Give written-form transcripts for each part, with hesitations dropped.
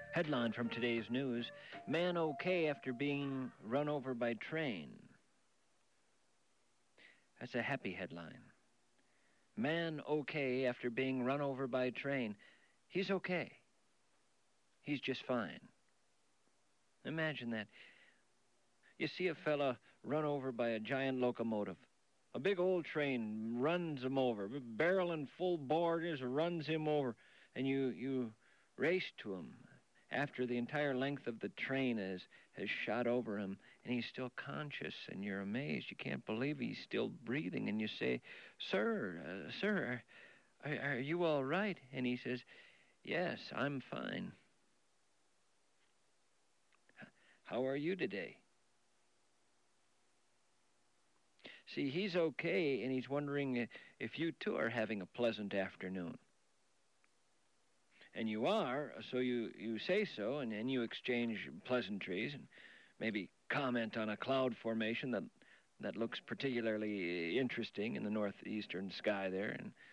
Headline from today's news: Man okay after being run over by train. That's a happy headline. Man okay after being run over by train. He's okay. He's just fine. Imagine that. You see a fella run over by a giant locomotive. A big old train runs him over. Barreling full bore, just runs him over. And you race to him after the entire length of the train has shot over him, and he's still conscious, and you're amazed. You can't believe he's still breathing, and you say, Sir, are you all right? And he says, yes, I'm fine. How are you today? See, he's okay, and he's wondering if you too are having a pleasant afternoon. And you are, so you say so, and then you exchange pleasantries and maybe comment on a cloud formation that looks particularly interesting in the northeastern sky there.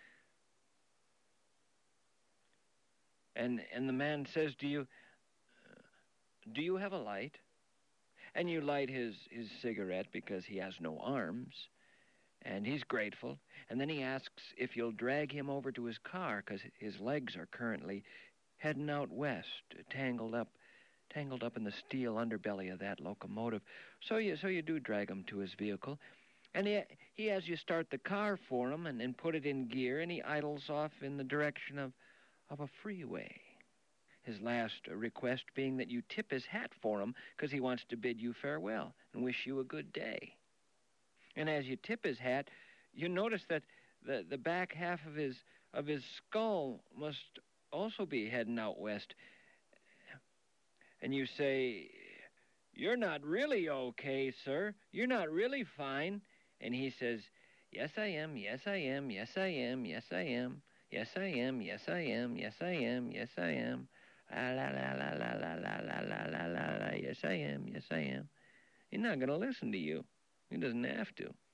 And the man says, do you have a light? And you light his cigarette because he has no arms. And he's grateful. And then he asks if you'll drag him over to his car because his legs are currently heading out west, tangled up in the steel underbelly of that locomotive. So you do drag him to his vehicle. And he has you start the car for him and put it in gear, and he idles off in the direction of a freeway. His last request being that you tip his hat for him because he wants to bid you farewell and wish you a good day. And as you tip his hat, you notice that the back half of his skull must also be heading out west. And you say, you're not really okay, sir. You're not really fine. And he says, yes, I am. Yes, I am. Yes, I am. Yes, I am. Yes, I am. Yes, I am. Yes, I am. Yes, I am. La la la la la la la la la la la. Yes, I am. Yes, I am. He's not going to listen to you. He doesn't have to.